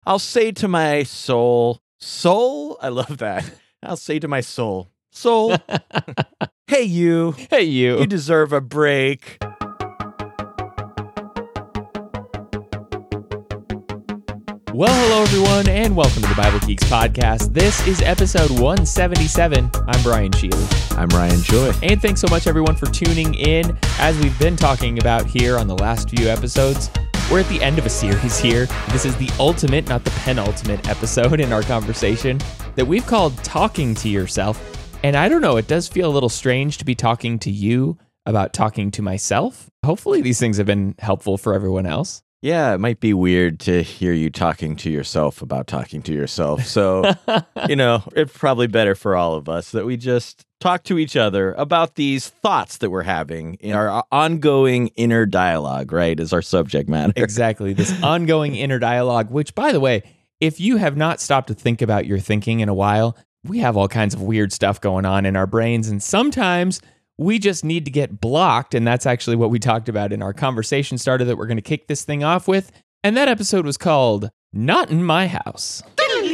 I'll say to my soul, I love that. I'll say to my soul, hey, you Hey, you. deserve a break. Well, hello, everyone, and welcome to the Bible Geeks podcast. This is episode 177. I'm Brian Sheely. I'm Ryan Joy. And thanks so much, everyone, for tuning in. As we've been talking about here on the last few episodes, we're at the end of a series here. This is the ultimate, not the penultimate episode in our conversation that we've called Talking to Yourself. And I don't know, it does feel a little strange to be talking to you about talking to myself. Hopefully these things have been helpful for everyone else. Yeah, it might be weird to hear you talking to yourself about talking to yourself. So, it's probably better for all of us that we just talk to each other about these thoughts that we're having in our ongoing inner dialogue, right, is our subject matter. Exactly, this ongoing inner dialogue, which, by the way, if you have not stopped to think about your thinking in a while, we have all kinds of weird stuff going on in our brains, and sometimes we just need to get blocked, and that's actually what we talked about in our conversation starter that we're going to kick this thing off with. And that episode was called Not in My House.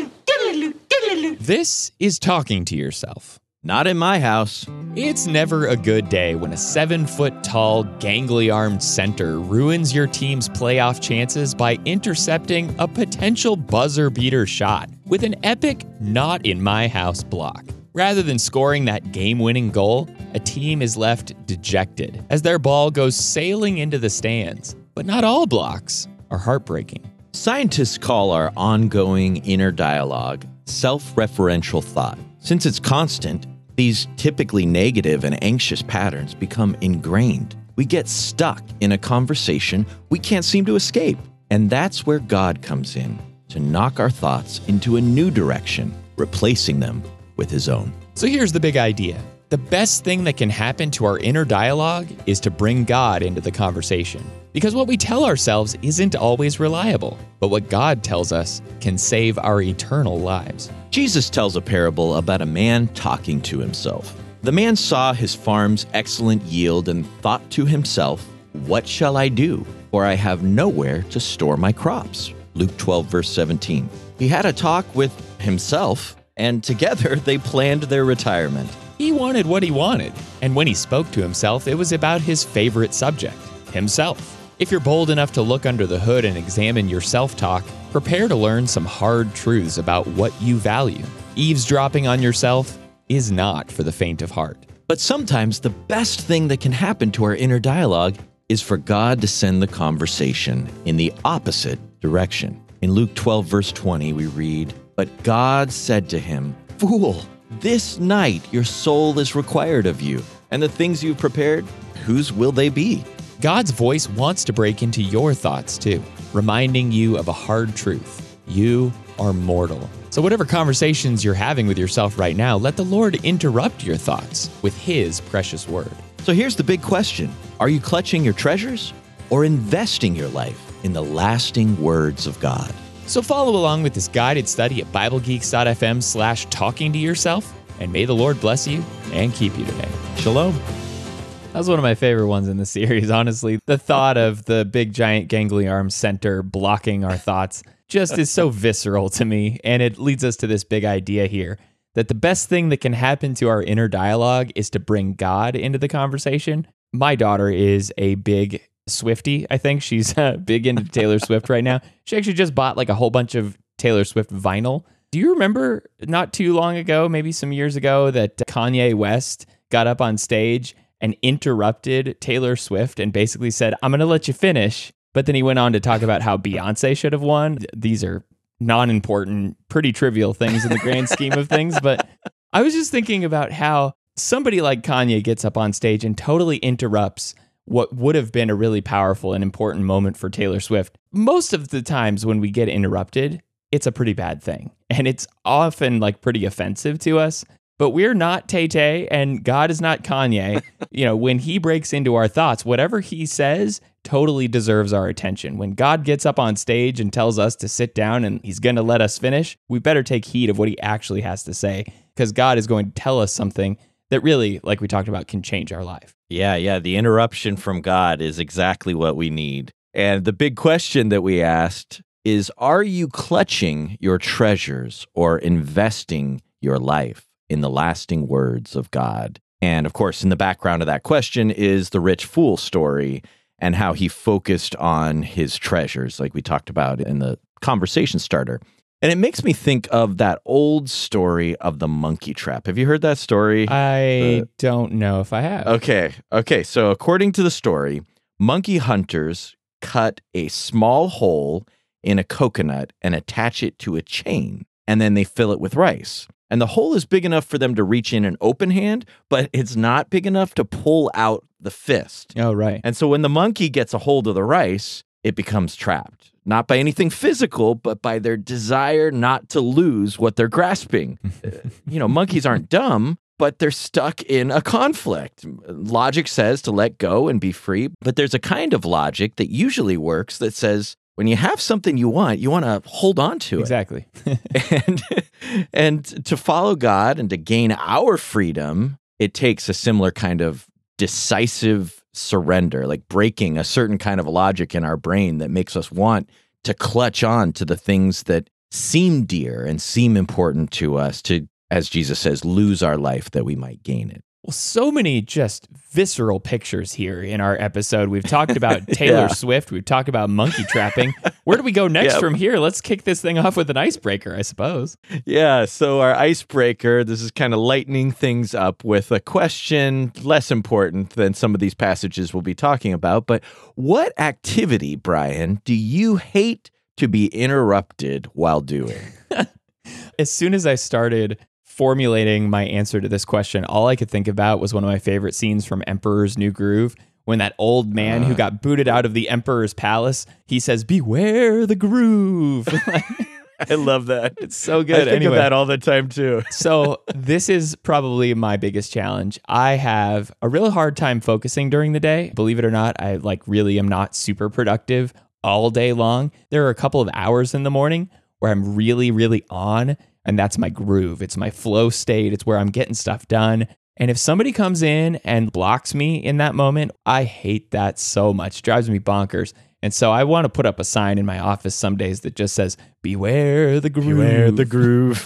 This is Talking to Yourself. Not in my house. It's never a good day when a 7-foot-tall, gangly-armed center ruins your team's playoff chances by intercepting a potential buzzer-beater shot with an epic not-in-my-house block. Rather than scoring that game-winning goal, a team is left dejected as their ball goes sailing into the stands. But not all blocks are heartbreaking. Scientists call our ongoing inner dialogue self-referential thought. Since it's constant, these typically negative and anxious patterns become ingrained. We get stuck in a conversation we can't seem to escape. And that's where God comes in to knock our thoughts into a new direction, replacing them with his own. So here's the big idea. The best thing that can happen to our inner dialogue is to bring God into the conversation. Because what we tell ourselves isn't always reliable, but what God tells us can save our eternal lives. Jesus tells a parable about a man talking to himself. The man saw his farm's excellent yield and thought to himself, "What shall I do? For I have nowhere to store my crops." Luke 12, verse 17. He had a talk with himself, and together they planned their retirement. He wanted what he wanted, and when he spoke to himself, it was about his favorite subject, himself. If you're bold enough to look under the hood and examine your self-talk, prepare to learn some hard truths about what you value. Eavesdropping on yourself is not for the faint of heart. But sometimes the best thing that can happen to our inner dialogue is for God to send the conversation in the opposite direction. In Luke 12, verse 20, we read, "But God said to him, 'Fool, this night your soul is required of you, and the things you've prepared, whose will they be?'" God's voice wants to break into your thoughts too, reminding you of a hard truth. You are mortal. So whatever conversations you're having with yourself right now, let the Lord interrupt your thoughts with his precious word. So here's the big question. Are you clutching your treasures or investing your life in the lasting words of God? So follow along with this guided study at BibleGeeks.fm/talking to yourself, and may the Lord bless you and keep you today. Shalom. That was one of my favorite ones in the series, honestly. The thought of the big, giant, gangly arm center blocking our thoughts just is so visceral to me, and it leads us to this big idea here, that the best thing that can happen to our inner dialogue is to bring God into the conversation. My daughter is a big Swiftie, I think. She's big into Taylor Swift right now. She actually just bought like a whole bunch of Taylor Swift vinyl. Do you remember not too long ago, maybe some years ago, that Kanye West got up on stage and interrupted Taylor Swift and basically said, "I'm going to let you finish." But then he went on to talk about how Beyonce should have won. These are non-important, pretty trivial things in the grand scheme of things. But I was just thinking about how somebody like Kanye gets up on stage and totally interrupts what would have been a really powerful and important moment for Taylor Swift. Most of the times when we get interrupted, it's a pretty bad thing. And it's often like pretty offensive to us. But we're not Tay-Tay, and God is not Kanye. When he breaks into our thoughts, whatever he says totally deserves our attention. When God gets up on stage and tells us to sit down and he's going to let us finish, we better take heed of what he actually has to say, because God is going to tell us something that really, like we talked about, can change our life. Yeah. The interruption from God is exactly what we need. And the big question that we asked is, are you clutching your treasures or investing your life in the lasting words of God? And of course, in the background of that question is the rich fool story and how he focused on his treasures, like we talked about in the conversation starter. And it makes me think of that old story of the monkey trap. Have you heard that story? I don't know if I have. Okay. So according to the story, monkey hunters cut a small hole in a coconut and attach it to a chain, and then they fill it with rice. And the hole is big enough for them to reach in an open hand, but it's not big enough to pull out the fist. Oh, right. And so when the monkey gets a hold of the rice, it becomes trapped. Not by anything physical, but by their desire not to lose what they're grasping. Monkeys aren't dumb, but they're stuck in a conflict. Logic says to let go and be free, but there's a kind of logic that usually works that says, when you have something you want to hold on to it. Exactly. and to follow God and to gain our freedom, it takes a similar kind of decisive surrender, like breaking a certain kind of logic in our brain that makes us want to clutch on to the things that seem dear and seem important to us, to, as Jesus says, lose our life that we might gain it. Well, so many just visceral pictures here in our episode. We've talked about Taylor Swift. We've talked about monkey trapping. Where do we go next from here? Let's kick this thing off with an icebreaker, I suppose. Yeah, so our icebreaker, this is kind of lightening things up with a question less important than some of these passages we'll be talking about. But what activity, Brian, do you hate to be interrupted while doing? As soon as I started formulating my answer to this question, all I could think about was one of my favorite scenes from Emperor's New Groove, when that old man who got booted out of the Emperor's palace, he says, "Beware the groove." I love that. It's so good. I think of that all the time too. So this is probably my biggest challenge. I have a real hard time focusing during the day. Believe it or not, I really am not super productive all day long. There are a couple of hours in the morning where I'm really, really on. And that's my groove. It's my flow state. It's where I'm getting stuff done. And if somebody comes in and blocks me in that moment, I hate that so much. It drives me bonkers. And so I want to put up a sign in my office some days that just says, "Beware the groove." Beware the groove.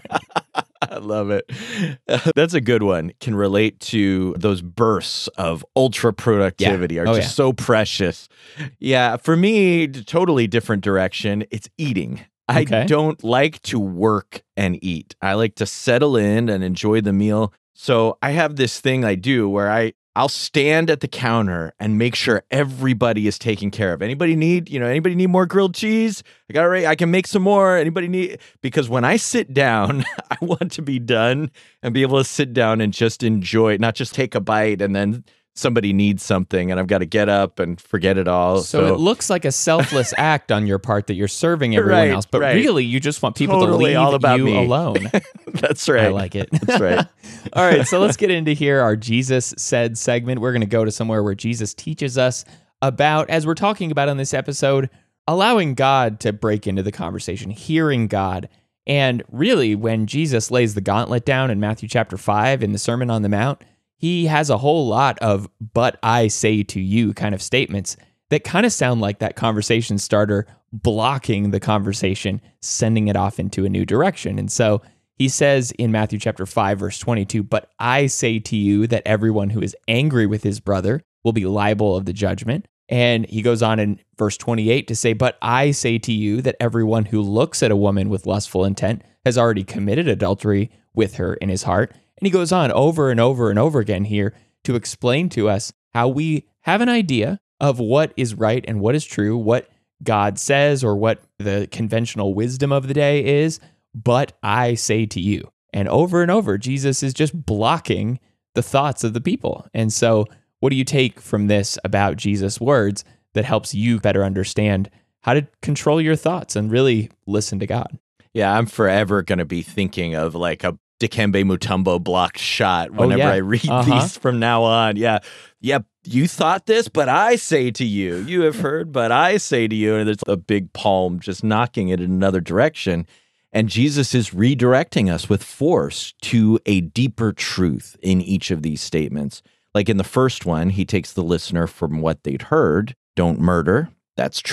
I love it. That's a good one. Can relate to those bursts of ultra productivity are just so precious. Yeah, for me, totally different direction. It's eating. I don't like to work and eat. I like to settle in and enjoy the meal. So I have this thing I do where I'll stand at the counter and make sure everybody is taken care of. Anybody need more grilled cheese? I got it right. I can make some more. Anybody need? Because when I sit down, I want to be done and be able to sit down and just enjoy it, not just take a bite and then somebody needs something and I've got to get up and forget it all. So it looks like a selfless act on your part that you're serving everyone else, but really you just want people to leave all about you alone. That's right. I like it. That's right. All right, so let's get into here our Jesus Said segment. We're going to go to somewhere where Jesus teaches us about, as we're talking about on this episode, allowing God to break into the conversation, hearing God. And really, when Jesus lays the gauntlet down in Matthew chapter 5 in the Sermon on the Mount, he has a whole lot of "but I say to you" kind of statements that kind of sound like that conversation starter blocking the conversation, sending it off into a new direction. And so he says in Matthew chapter 5, verse 22, "But I say to you that everyone who is angry with his brother will be liable of the judgment." And he goes on in verse 28 to say, "But I say to you that everyone who looks at a woman with lustful intent has already committed adultery with her in his heart." And he goes on over and over and over again here to explain to us how we have an idea of what is right and what is true, what God says or what the conventional wisdom of the day is, but I say to you. And over, Jesus is just blocking the thoughts of the people. And so what do you take from this about Jesus' words that helps you better understand how to control your thoughts and really listen to God? Yeah, I'm forever going to be thinking of like a Dikembe Mutombo blocked shot whenever I read these from now on. Yeah. Yep. You thought this, but I say to you. You have heard, but I say to you. And there's a big palm just knocking it in another direction. And Jesus is redirecting us with force to a deeper truth in each of these statements. Like in the first one, he takes the listener from what they'd heard. Don't murder. That's true.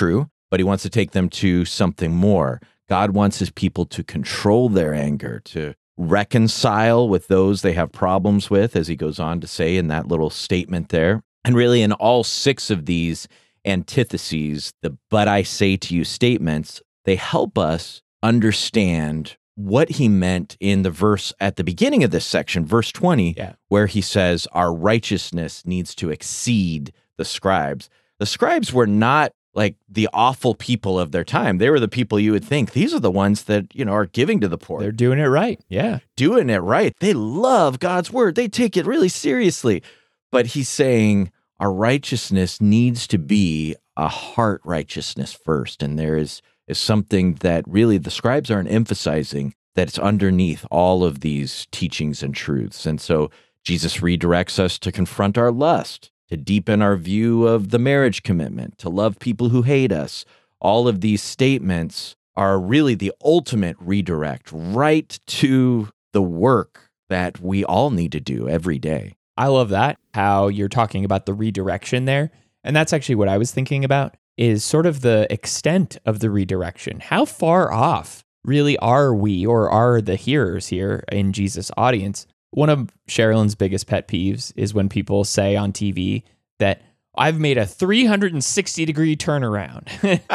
but he wants to take them to something more. God wants his people to control their anger, to reconcile with those they have problems with, as he goes on to say in that little statement there. And really, in all 6 of these antitheses, the "but I say to you" statements, they help us understand what he meant in the verse at the beginning of this section, verse 20, where he says, our righteousness needs to exceed the scribes. The scribes were not like the awful people of their time. They were the people you would think, these are the ones that, are giving to the poor. They're doing it right. Yeah. Doing it right. They love God's word. They take it really seriously. But he's saying our righteousness needs to be a heart righteousness first. And there is something that really the scribes aren't emphasizing, that's underneath all of these teachings and truths. And so Jesus redirects us to confront our lust, to deepen our view of the marriage commitment, to love people who hate us. All of these statements are really the ultimate redirect right to the work that we all need to do every day. I love that, how you're talking about the redirection there. And that's actually what I was thinking about, is sort of the extent of the redirection. How far off really are we, or are the hearers here in Jesus' audience? One of Sherilyn's biggest pet peeves is when people say on TV that I've made a 360-degree turnaround.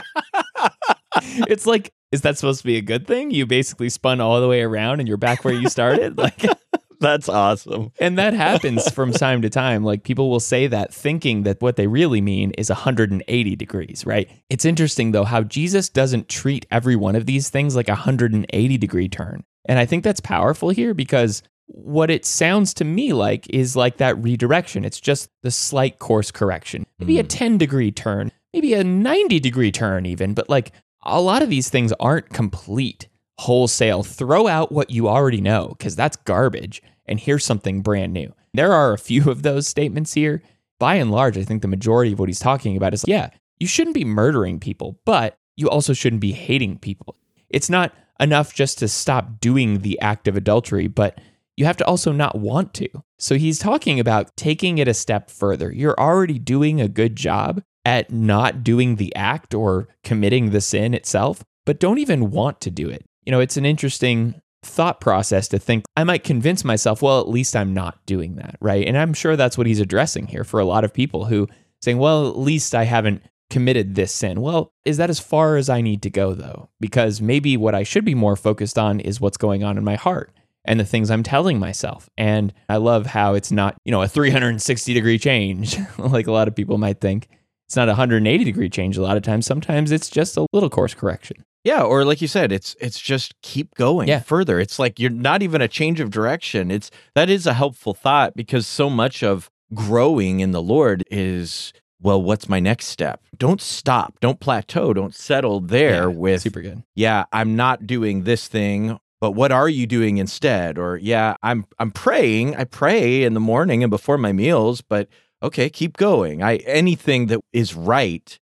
It's like, is that supposed to be a good thing? You basically spun all the way around and you're back where you started? That's awesome. And that happens from time to time. Like, people will say that thinking that what they really mean is 180 degrees, right? It's interesting, though, how Jesus doesn't treat every one of these things like a 180-degree turn. And I think that's powerful here, because what it sounds to me like is like that redirection. It's just the slight course correction. Maybe a 10-degree turn, maybe a 90-degree turn even. But like, a lot of these things aren't complete, wholesale. Throw out what you already know, because that's garbage, and here's something brand new. There are a few of those statements here. By and large, I think the majority of what he's talking about is, you shouldn't be murdering people, but you also shouldn't be hating people. It's not enough just to stop doing the act of adultery, but you have to also not want to. So he's talking about taking it a step further. You're already doing a good job at not doing the act or committing the sin itself, but don't even want to do it. It's an interesting thought process to think, I might convince myself, well, at least I'm not doing that, right? And I'm sure that's what he's addressing here for a lot of people who saying, well, at least I haven't committed this sin. Well, is that as far as I need to go, though? Because maybe what I should be more focused on is what's going on in my heart and the things I'm telling myself. And I love how it's not, a 360-degree change, like a lot of people might think. It's not a 180-degree change a lot of times. Sometimes it's just a little course correction. Yeah, or like you said, it's just keep going further. It's like you're not even a change of direction. That is a helpful thought, because so much of growing in the Lord is, well, what's my next step? Don't stop, don't plateau, don't settle there with super good. Yeah, I'm not doing this thing, but what are you doing instead? Or I'm praying. I pray in the morning and before my meals, but okay, keep going. Anything that is right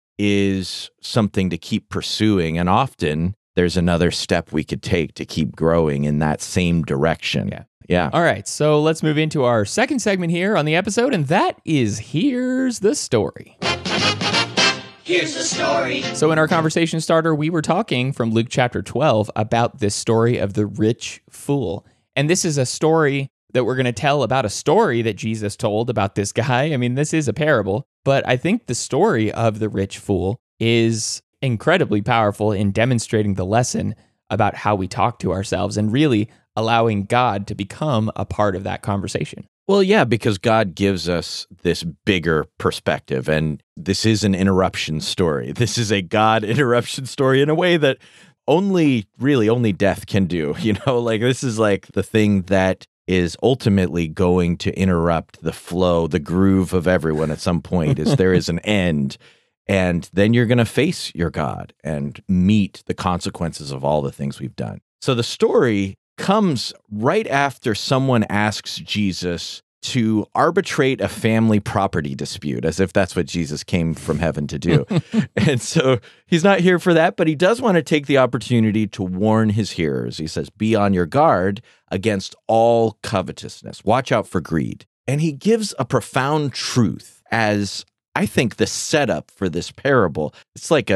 is something to keep pursuing. And often there's another step we could take to keep growing in that same direction. Yeah. All right. So let's move into our second segment here on the episode. And that is Here's the Story. Here's the story. So in our conversation starter, we were talking from Luke chapter 12 about this story of the rich fool. And this is a story that we're going to tell about a story that Jesus told about this guy. I mean, this is a parable, but I think the story of the rich fool is incredibly powerful in demonstrating the lesson about how we talk to ourselves and really allowing God to become a part of that conversation. Well, yeah, because God gives us this bigger perspective, and this is an interruption story. This is a God interruption story in a way that only death can do. Like this is like the thing that is ultimately going to interrupt the flow, the groove of everyone at some point, is there is an end. And then you're going to face your God and meet the consequences of all the things we've done. So the story comes right after someone asks Jesus to arbitrate a family property dispute, as if that's what Jesus came from heaven to do. And so he's not here for that, but he does want to take the opportunity to warn his hearers. He says, be on your guard against all covetousness. Watch out for greed. And he gives a profound truth as, I think, the setup for this parable. It's like a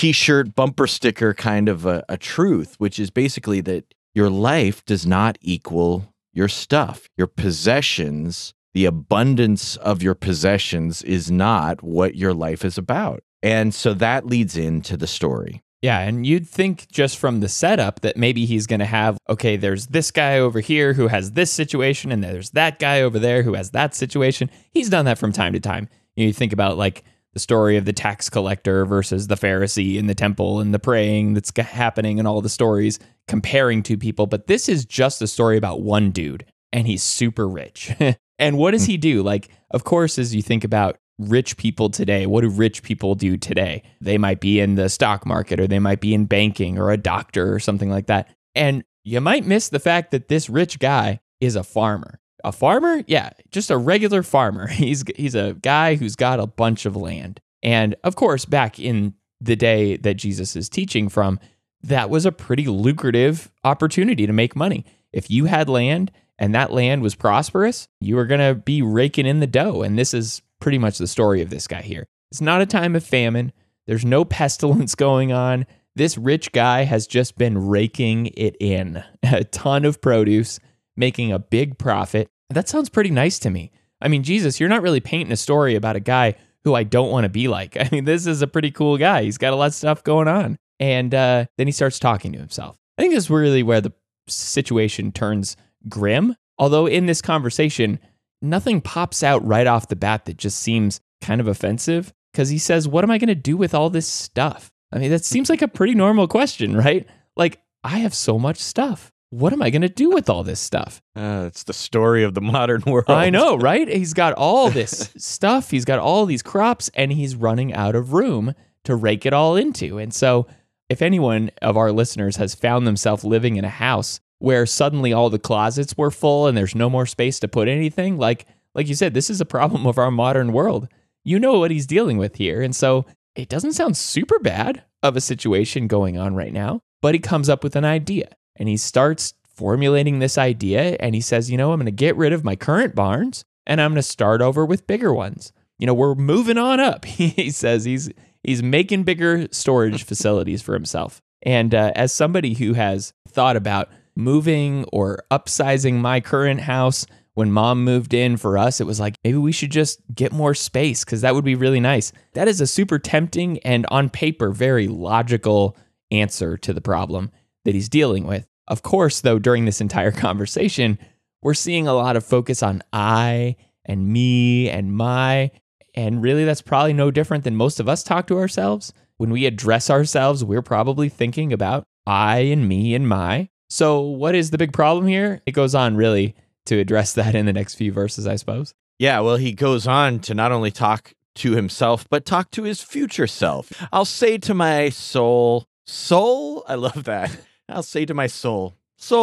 t-shirt bumper sticker kind of a truth, which is basically that your life does not equal your stuff. Your possessions, the abundance of your possessions is not what your life is about. And so that leads into the story. Yeah, and you'd think just from the setup that maybe he's going to have, okay, there's this guy over here who has this situation, and there's that guy over there who has that situation. He's done that from time to time. You think about like the story of the tax collector versus the Pharisee in the temple and the praying that's happening and all the stories comparing two people. But this is just a story about one dude, and he's super rich. And what does he do? Like, of course, as you think about rich people today, what do rich people do today? They might be in the stock market, or they might be in banking, or a doctor or something like that. And you might miss the fact that this rich guy is a farmer. A farmer? Yeah, just a regular farmer. He's a guy who's got a bunch of land. And of course, back in the day that Jesus is teaching from, that was a pretty lucrative opportunity to make money. If you had land and that land was prosperous, you were going to be raking in the dough. And this is pretty much the story of this guy here. It's not a time of famine. There's no pestilence going on. This rich guy has just been raking it in. A ton of produce, making a big profit. That sounds pretty nice to me. I mean, Jesus, you're not really painting a story about a guy who I don't want to be like. I mean, this is a pretty cool guy. He's got a lot of stuff going on. And then he starts talking to himself. I think this is really where the situation turns grim. Although in this conversation, nothing pops out right off the bat that just seems kind of offensive, because he says, what am I going to do with all this stuff? I mean, that seems like a pretty normal question, right? Like, I have so much stuff. What am I going to do with all this stuff? It's the story of the modern world. I know, right? He's got all this stuff. He's got all these crops, and he's running out of room to rake it all into. And so if anyone of our listeners has found themselves living in a house where suddenly all the closets were full and there's no more space to put anything, like you said, this is a problem of our modern world. You know what he's dealing with here. And so it doesn't sound super bad of a situation going on right now, but he comes up with an idea. And he starts formulating this idea, and he says, I'm going to get rid of my current barns, and I'm going to start over with bigger ones. We're moving on up. He says he's making bigger storage facilities for himself. And as somebody who has thought about moving or upsizing my current house, when mom moved in for us, it was like, maybe we should just get more space because that would be really nice. That is a super tempting and on paper, very logical answer to the problem that he's dealing with. Of course, though, during this entire conversation, we're seeing a lot of focus on I and me and my, and really that's probably no different than most of us talk to ourselves. When we address ourselves, we're probably thinking about I and me and my. So what is the big problem here? It goes on really to address that in the next few verses, I suppose. Yeah, well, he goes on to not only talk to himself, but talk to his future self. I'll say to my soul, I love that. I'll say to my soul,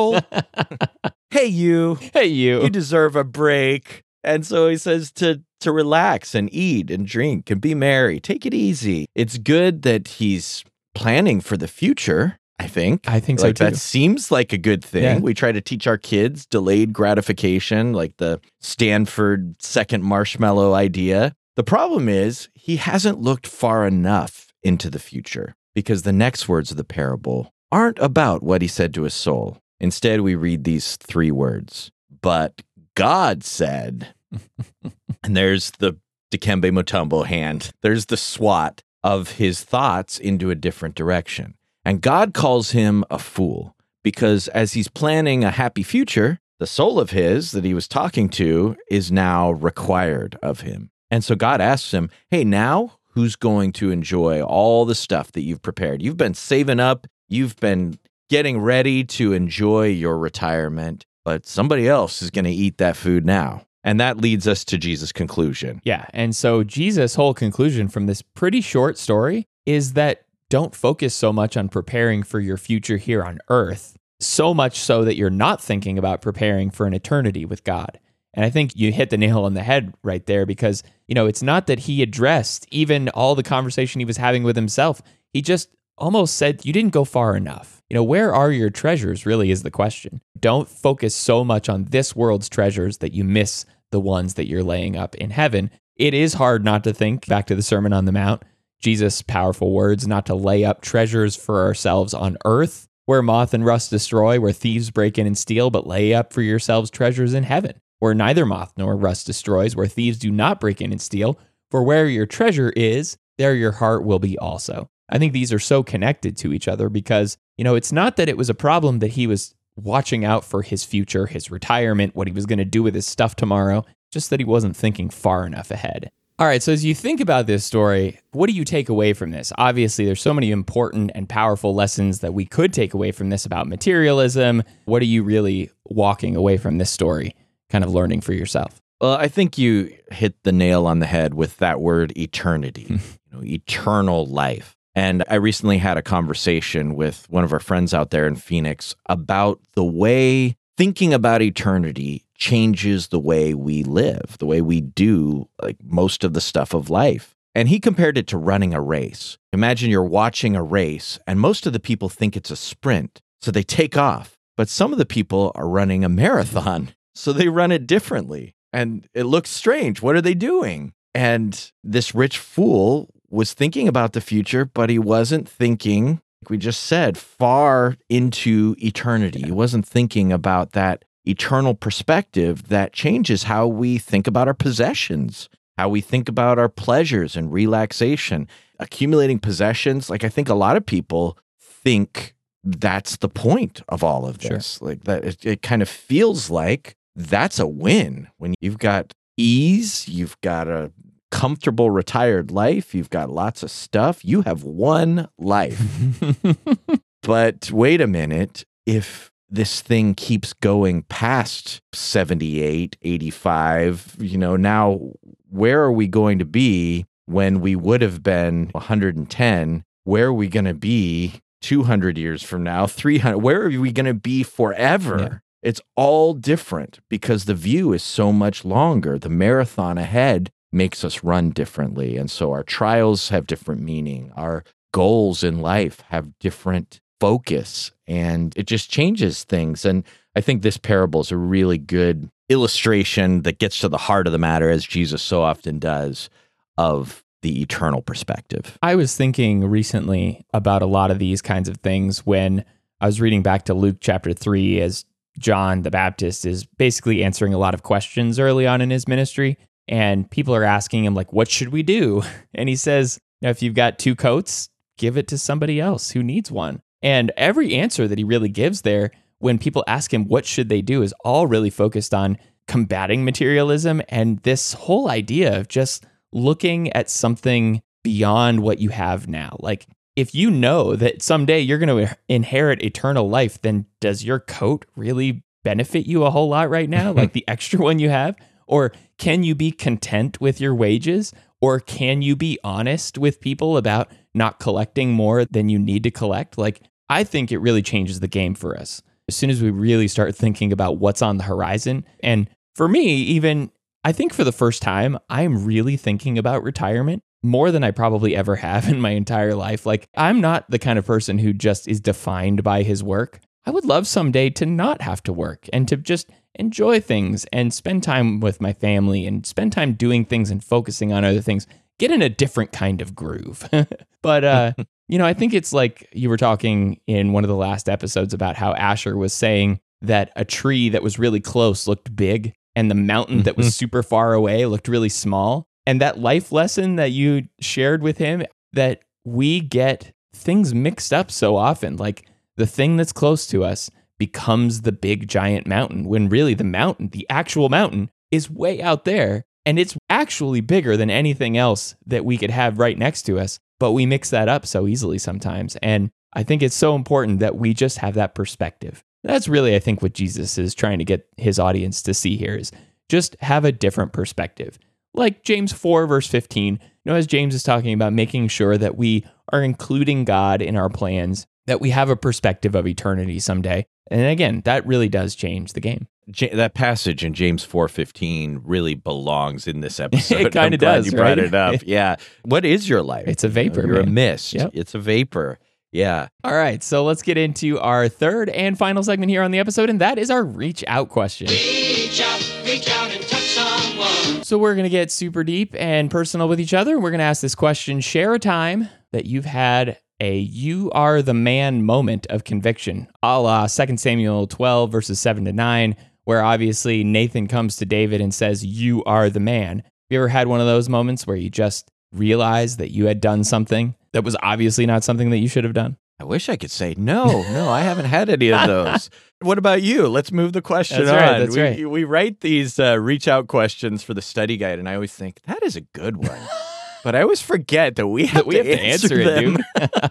hey, you deserve a break. And so he says to relax and eat and drink and be merry. Take it easy. It's good that he's planning for the future, I think. I think so too. That seems like a good thing. Yeah. We try to teach our kids delayed gratification, like the Stanford second marshmallow idea. The problem is he hasn't looked far enough into the future, because the next words of the parable aren't about what he said to his soul. Instead, we read these 3 words. But God said, and there's the Dikembe Mutombo hand. There's the SWAT of his thoughts into a different direction. And God calls him a fool, because as he's planning a happy future, the soul of his that he was talking to is now required of him. And so God asks him, hey, now who's going to enjoy all the stuff that you've prepared? You've been saving up. You've been getting ready to enjoy your retirement, but somebody else is going to eat that food now. And that leads us to Jesus' conclusion. Yeah. And so Jesus' whole conclusion from this pretty short story is that don't focus so much on preparing for your future here on earth, so much so that you're not thinking about preparing for an eternity with God. And I think you hit the nail on the head right there, because, it's not that he addressed even all the conversation he was having with himself. He just almost said, you didn't go far enough. Where are your treasures really is the question. Don't focus so much on this world's treasures that you miss the ones that you're laying up in heaven. It is hard not to think back to the Sermon on the Mount. Jesus' powerful words not to lay up treasures for ourselves on earth, where moth and rust destroy, where thieves break in and steal, but lay up for yourselves treasures in heaven, where neither moth nor rust destroys, where thieves do not break in and steal. For where your treasure is, there your heart will be also. I think these are so connected to each other because, it's not that it was a problem that he was watching out for his future, his retirement, what he was going to do with his stuff tomorrow, just that he wasn't thinking far enough ahead. All right, so as you think about this story, what do you take away from this? Obviously, there's so many important and powerful lessons that we could take away from this about materialism. What are you really walking away from this story, kind of learning for yourself? Well, I think you hit the nail on the head with that word eternity, eternal life. And I recently had a conversation with one of our friends out there in Phoenix about the way thinking about eternity changes the way we live, the way we do like most of the stuff of life. And he compared it to running a race. Imagine you're watching a race and most of the people think it's a sprint, so they take off. But some of the people are running a marathon, so they run it differently. And it looks strange. What are they doing? And this rich fool was thinking about the future, but he wasn't thinking, like we just said, far into eternity. He wasn't thinking about that eternal perspective that changes how we think about our possessions, how we think about our pleasures and relaxation. Accumulating possessions, like I think a lot of people think that's the point of all of this. Sure. Like that, it kind of feels like that's a win when you've got ease, you've got a comfortable retired life, you've got lots of stuff, you have one life. But wait a minute, if this thing keeps going past 78, 85, now where are we going to be when we would have been 110? Where are we going to be 200 years from now, 300? Where are we going to be forever? Yeah. It's all different because the view is so much longer. The marathon ahead makes us run differently. And so our trials have different meaning. Our goals in life have different focus, and it just changes things. And I think this parable is a really good illustration that gets to the heart of the matter, as Jesus so often does, of the eternal perspective. I was thinking recently about a lot of these kinds of things when I was reading back to Luke chapter 3 as John the Baptist is basically answering a lot of questions early on in his ministry. And people are asking him, like, what should we do? And he says, if you've got 2 coats, give it to somebody else who needs one. And every answer that he really gives there, when people ask him what should they do, is all really focused on combating materialism and this whole idea of just looking at something beyond what you have now. Like, if you know that someday you're going to inherit eternal life, then does your coat really benefit you a whole lot right now? Like the extra one you have? Or can you be content with your wages? Or can you be honest with people about not collecting more than you need to collect? Like, I think it really changes the game for us as soon as we really start thinking about what's on the horizon. And for me, even, I think for the first time, I'm really thinking about retirement more than I probably ever have in my entire life. Like, I'm not the kind of person who just is defined by his work. I would love someday to not have to work and to just enjoy things and spend time with my family and spend time doing things and focusing on other things, get in a different kind of groove. But, I think it's like you were talking in one of the last episodes about how Asher was saying that a tree that was really close looked big and the mountain that was super far away looked really small. And that life lesson that you shared with him, that we get things mixed up so often, like the thing that's close to us becomes the big giant mountain, when really the mountain, the actual mountain, is way out there. And it's actually bigger than anything else that we could have right next to us. But we mix that up so easily sometimes. And I think it's so important that we just have that perspective. That's really, I think, what Jesus is trying to get his audience to see here, is just have a different perspective. Like James 4, verse 15, as James is talking about making sure that we are including God in our plans, that we have a perspective of eternity someday. And again, that really does change the game. That passage in James 4:15 really belongs in this episode. It kind of does, you brought it up. Yeah. What is your life? It's a vapor. You're man. a mist. Yep. It's a vapor. Yeah. All right. So let's get into our third and final segment here on the episode, and that is our reach out question. Reach out and touch someone. So we're going to get super deep and personal with each other. We're going to ask this question. Share a time that you've had a you are the man moment of conviction, a la 2 Samuel 12 verses 7-9, where obviously Nathan comes to David and says, you are the man. Have you ever had one of those moments where you just realized that you had done something that was obviously not something that you should have done? I wish I could say no, I haven't had any of those. What about you? Let's move the question That's on. right, that's right. We write these reach out questions for the study guide, and I always think that is a good one. But I always forget that we have to answer it,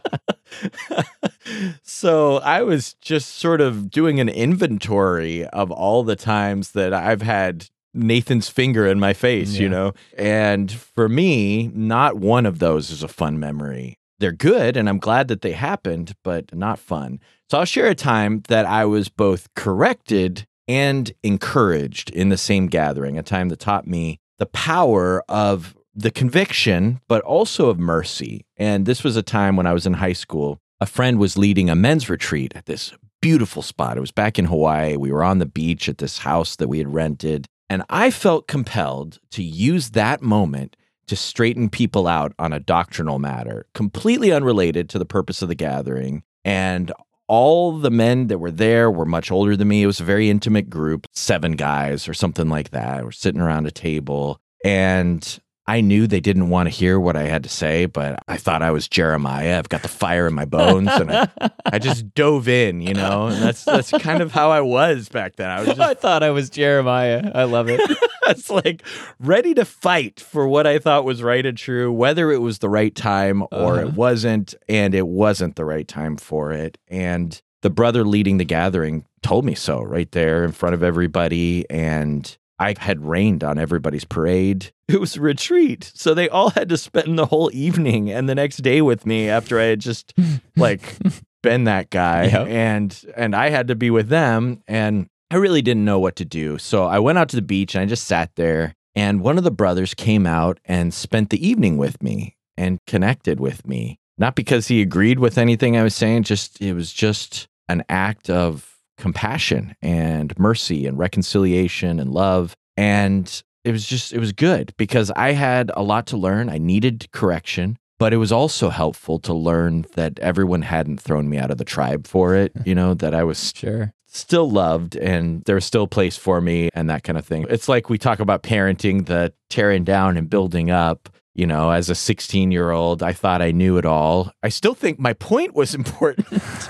dude. So I was just sort of doing an inventory of all the times that I've had Nathan's finger in my face, you know? And for me, not one of those is a fun memory. They're good, and I'm glad that they happened, but not fun. So I'll share a time that I was both corrected and encouraged in the same gathering, a time that taught me the power of the conviction, but also of mercy. And this was a time when I was in high school. A friend was leading a men's retreat at this beautiful spot. It was back in Hawaii. We were on the beach at this house that we had rented. And I felt compelled to use that moment to straighten people out on a doctrinal matter, completely unrelated to the purpose of the gathering. And all the men that were there were much older than me. It was a very intimate group, 7 guys or something like that. We're sitting around a table, and I knew they didn't want to hear what I had to say, but I thought I was Jeremiah. I've got the fire in my bones, and I just dove in, you know. And that's kind of how I was back then. I thought I was Jeremiah. I love it. It's like ready to fight for what I thought was right and true, whether it was the right time or it wasn't, and it wasn't the right time for it. And the brother leading the gathering told me so right there in front of everybody, and I had rained on everybody's parade. It was a retreat. So they all had to spend the whole evening and the next day with me after I had just like been that guy. Yep. And I had to be with them, and I really didn't know what to do. So I went out to the beach and I just sat there, and one of the brothers came out and spent the evening with me and connected with me. Not because he agreed with anything I was saying, it was just an act of compassion and mercy and reconciliation and love. And it was good because I had a lot to learn. I needed correction, but it was also helpful to learn that everyone hadn't thrown me out of the tribe for it, you know, that I was still loved and there was still a place for me and that kind of thing. It's like we talk about parenting, the tearing down and building up. You know, as a 16-year-old, I thought I knew it all. I still think my point was important,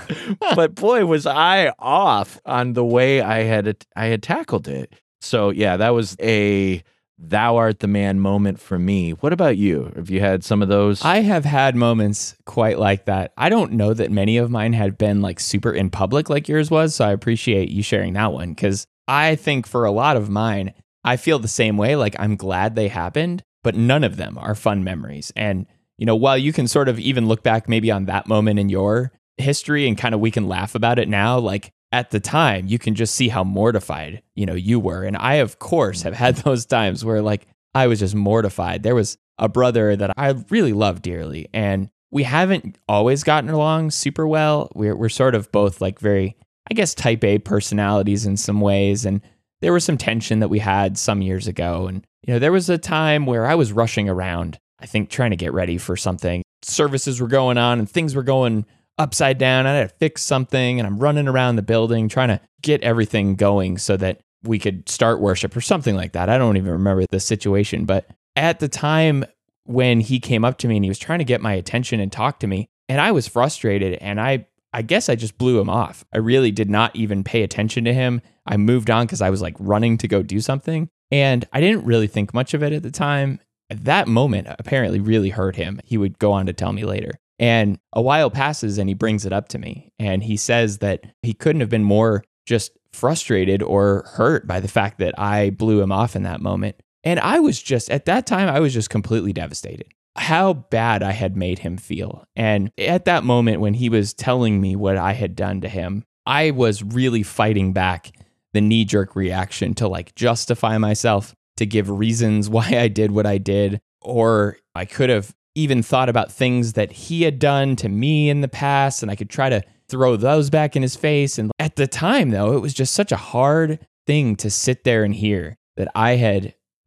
but boy, was I off on the way I had tackled it. So yeah, that was a thou art the man moment for me. What about you? Have you had some of those? I have had moments quite like that. I don't know that many of mine had been like super in public like yours was, so I appreciate you sharing that one, because I think for a lot of mine, I feel the same way. Like, I'm glad they happened, but none of them are fun memories. And, you know, while you can sort of even look back maybe on that moment in your history and kind of we can laugh about it now, like at the time, you can just see how mortified, you know, you were. And I, of course, have had those times where like I was just mortified. There was a brother that I really love dearly, and we haven't always gotten along super well. We're sort of both like very, I guess, type A personalities in some ways. And there was some tension that we had some years ago. And, you know, there was a time where I was rushing around, I think, trying to get ready for something. Services were going on and things were going upside down. I had to fix something, and I'm running around the building trying to get everything going so that we could start worship or something like that. I don't even remember the situation. But at the time when he came up to me and he was trying to get my attention and talk to me, and I was frustrated, and I guess I just blew him off. I really did not even pay attention to him. I moved on because I was like running to go do something. And I didn't really think much of it at the time. That moment apparently really hurt him. He would go on to tell me later. And a while passes and he brings it up to me. And he says that he couldn't have been more just frustrated or hurt by the fact that I blew him off in that moment. And I was just, at that time, I was just completely devastated. How bad I had made him feel. And at that moment when he was telling me what I had done to him, I was really fighting back the knee-jerk reaction to like justify myself, to give reasons why I did what I did. Or I could have even thought about things that he had done to me in the past, and I could try to throw those back in his face. And at the time, though, it was just such a hard thing to sit there and hear that I had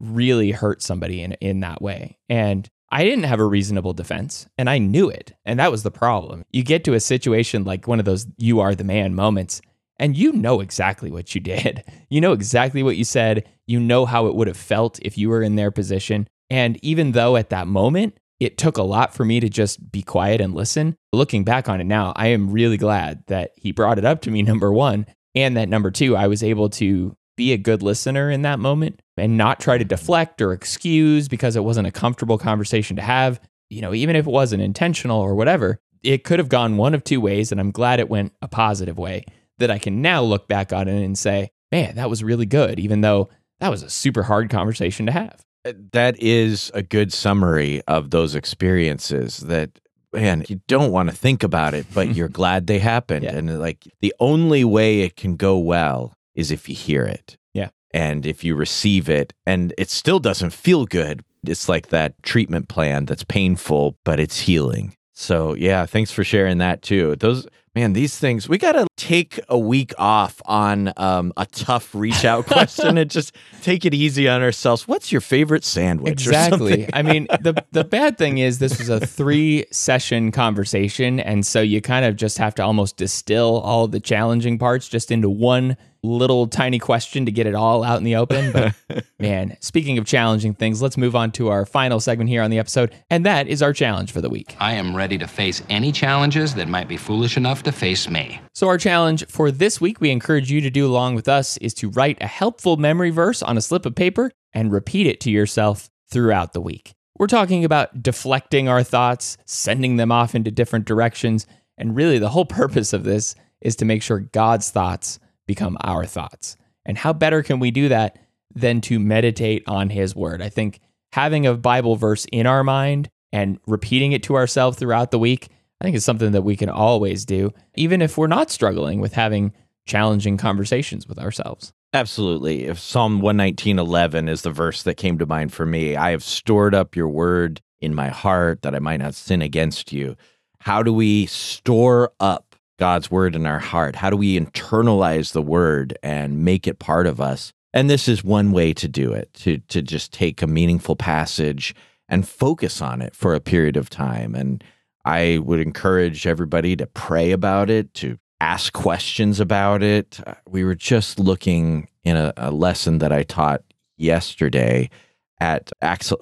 really hurt somebody in that way. And I didn't have a reasonable defense, and I knew it. And that was the problem. You get to a situation like one of those "you are the man" moments, and you know exactly what you did. You know exactly what you said. You know how it would have felt if you were in their position. And even though at that moment, it took a lot for me to just be quiet and listen, looking back on it now, I am really glad that he brought it up to me, number one, and that number two, I was able to be a good listener in that moment and not try to deflect or excuse because it wasn't a comfortable conversation to have. You know, even if it wasn't intentional or whatever, it could have gone one of two ways, and I'm glad it went a positive way that I can now look back on it and say, man, that was really good, even though that was a super hard conversation to have. That is a good summary of those experiences that, man, you don't want to think about it, but you're glad they happened. Yeah. And like the only way it can go well is if you hear it. Yeah. And if you receive it and it still doesn't feel good, it's like that treatment plan that's painful, but it's healing. So yeah, thanks for sharing that too. These things, we got to take a week off on a tough reach out question and just take it easy on ourselves. What's your favorite sandwich? Exactly. I mean, the bad thing is this was a 3-session conversation. And so you kind of just have to almost distill all the challenging parts just into one little tiny question to get it all out in the open. But man, speaking of challenging things, let's move on to our final segment here on the episode. And that is our challenge for the week. I am ready to face any challenges that might be foolish enough to face me. So our challenge for this week, we encourage you to do along with us, is to write a helpful memory verse on a slip of paper and repeat it to yourself throughout the week. We're talking about deflecting our thoughts, sending them off into different directions. And really the whole purpose of this is to make sure God's thoughts become our thoughts. And how better can we do that than to meditate on his word? I think having a Bible verse in our mind and repeating it to ourselves throughout the week, I think is something that we can always do, even if we're not struggling with having challenging conversations with ourselves. Absolutely. If Psalm 119:11 is the verse that came to mind for me, I have stored up your word in my heart that I might not sin against you. How do we store up God's word in our heart? How do we internalize the word and make it part of us? And this is one way to do it, to just take a meaningful passage and focus on it for a period of time. And I would encourage everybody to pray about it, to ask questions about it. We were just looking in a lesson that I taught yesterday at Acts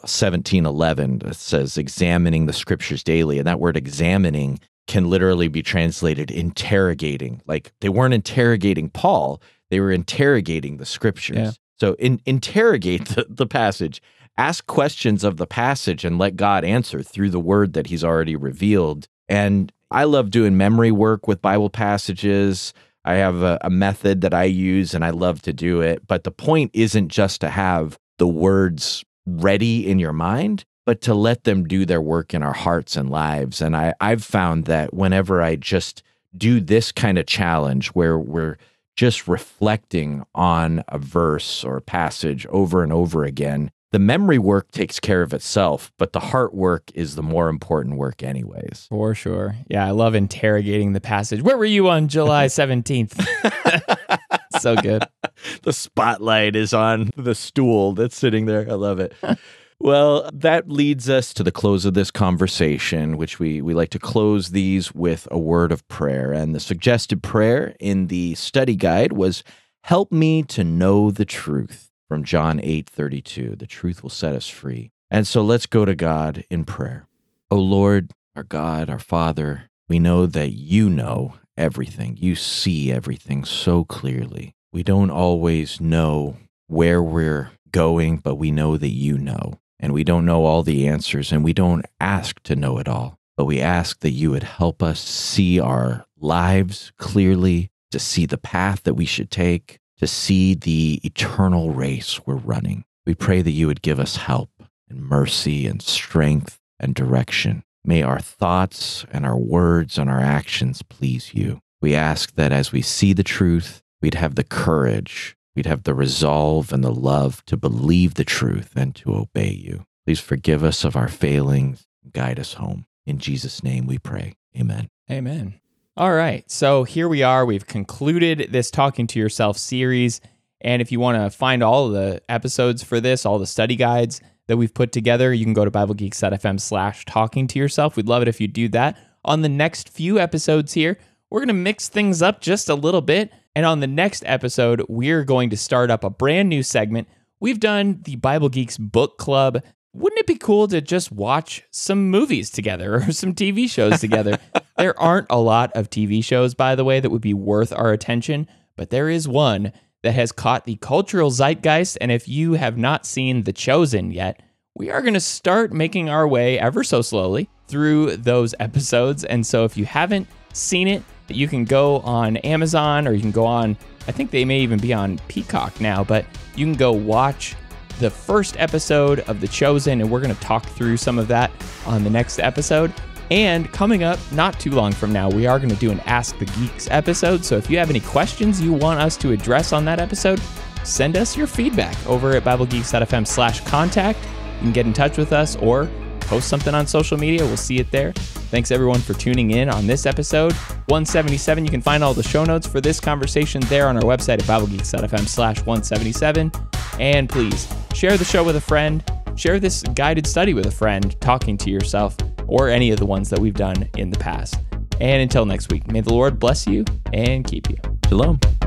17:11. It says, examining the scriptures daily. And that word examining can literally be translated interrogating. Like they weren't interrogating Paul, they were interrogating the scriptures. Yeah. So interrogate the passage, ask questions of the passage and let God answer through the word that he's already revealed. And I love doing memory work with Bible passages. I have a method that I use and I love to do it. But the point isn't just to have the words ready in your mind, but to let them do their work in our hearts and lives. And I've found that whenever I just do this kind of challenge where we're just reflecting on a verse or a passage over and over again, the memory work takes care of itself, but the heart work is the more important work anyways. For sure. Yeah, I love interrogating the passage. Where were you on July 17th? So good. The spotlight is on the stool that's sitting there. I love it. Well, that leads us to the close of this conversation, which we like to close these with a word of prayer. And the suggested prayer in the study guide was, help me to know the truth, from John 8:32. The truth will set us free. And so let's go to God in prayer. O Lord, our God, our Father, we know that you know everything. You see everything so clearly. We don't always know where we're going, but we know that you know. And we don't know all the answers, and we don't ask to know it all, but we ask that you would help us see our lives clearly, to see the path that we should take, to see the eternal race we're running. We pray that you would give us help and mercy and strength and direction. May our thoughts and our words and our actions please you. We ask that as we see the truth, we'd have the courage, we'd have the resolve and the love to believe the truth and to obey you. Please forgive us of our failings and guide us home. In Jesus' name we pray. Amen. Amen. All right. So here we are. We've concluded this Talking to Yourself series. And if you want to find all of the episodes for this, all the study guides that we've put together, you can go to BibleGeeks.fm/talking to yourself. We'd love it if you do that. On the next few episodes here, we're going to mix things up just a little bit. And on the next episode, we're going to start up a brand new segment. We've done the Bible Geeks Book Club. Wouldn't it be cool to just watch some movies together or some TV shows together? There aren't a lot of TV shows, by the way, that would be worth our attention, but there is one that has caught the cultural zeitgeist. And if you have not seen The Chosen yet, we are going to start making our way ever so slowly through those episodes. And so if you haven't seen it, you can go on Amazon, or you can go on, I think they may even be on Peacock now, but you can go watch the first episode of The Chosen, and we're going to talk through some of that on the next episode. And coming up not too long from now, we are going to do an Ask the Geeks episode. So if you have any questions you want us to address on that episode, send us your feedback over at BibleGeeks.fm/contact. You can get in touch with us or post something on social media. We'll see it there. Thanks everyone for tuning in on this episode 177. You can find all the show notes for this conversation there on our website at BibleGeeks.fm/177. And please share the show with a friend. Share this guided study with a friend, talking to yourself, or any of the ones that we've done in the past. And until next week, may the Lord bless you and keep you. Shalom.